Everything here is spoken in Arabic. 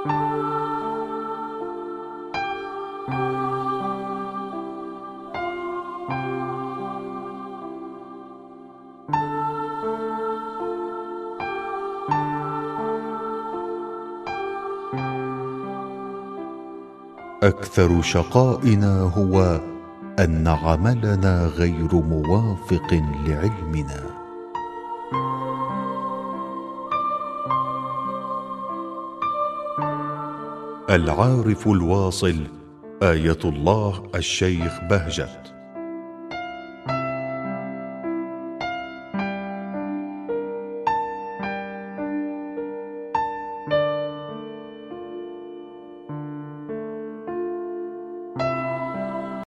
أكثر شقائنا هو أن عملنا غير موافق لعلمنا. العارف الواصل آية الله الشيخ بهجت.